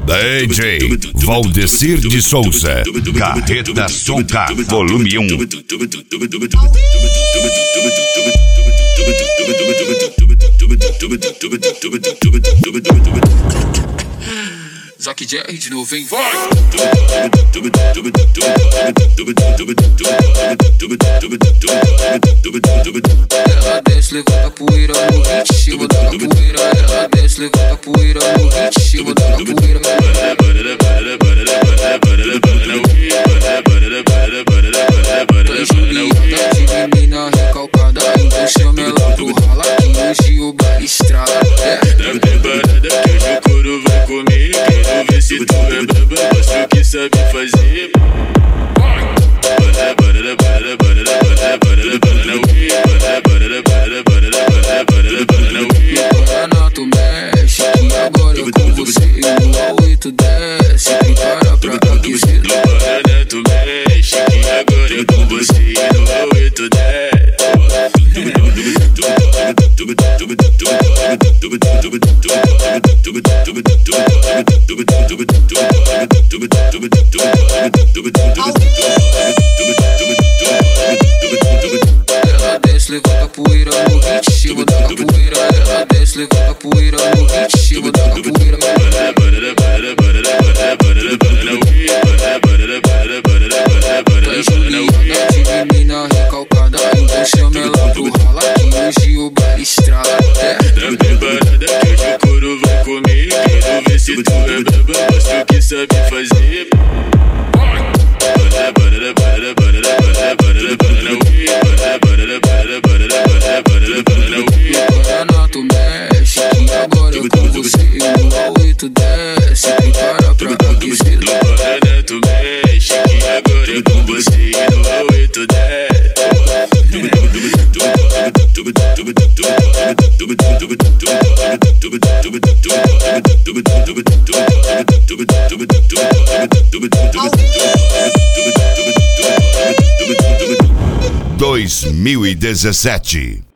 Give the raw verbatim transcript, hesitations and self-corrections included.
D J Valdecir de Souza, Carreta Soncar, volume um. Zack Jerry de novo, hein? Vai! Ela desce, levanta poeira no ritmo da capoeira. Ela desce, levanta poeira no ritmo da capoeira. Tá Juliana de menina recalcada, então chama ela pro rala que hoje o baile estrala. Tá preparada que hoje o couro vai comer. Quero ver se tu é braba, mostra o que sabe fazer. Bora, bora, bora, bora, bora, bora, bora na Wii. Bora, bora, bora, bora, bora, bora, bora na Wii. Paraná, tu mexe, que agora eu com você e no A oito desce. Prepara pra aquecer. No Paraná tu mexe, que agora eu com você e no A oito desce. Ela desce, levanta poeira no ritmo da capoeira. Ela desce, levanta poeira no ritmo da capoeira. Bora, bora, bora, bora, bora, bora, bora na Wii. Bora, bora, bora, bora, bora, bora, bora na Wii. Tá de menina recalcada, então chama ela pro rala que hoje o baile estrala. Tá preparada que hoje o couro vai comer. Quero ver se tu é braba, mostra o que sabe fazer. Bora, bora, bora, bora, bora, bora, bora na Wii. Bora, bora, bora, bora, bora, bora, bora na Wii. Paraná, tu mexe, que agora eu com você e no A oito desce. Prepara pra aquecer. No Paraná tu mexe, que agora eu com você e no A oito desce. dois mil e dezessete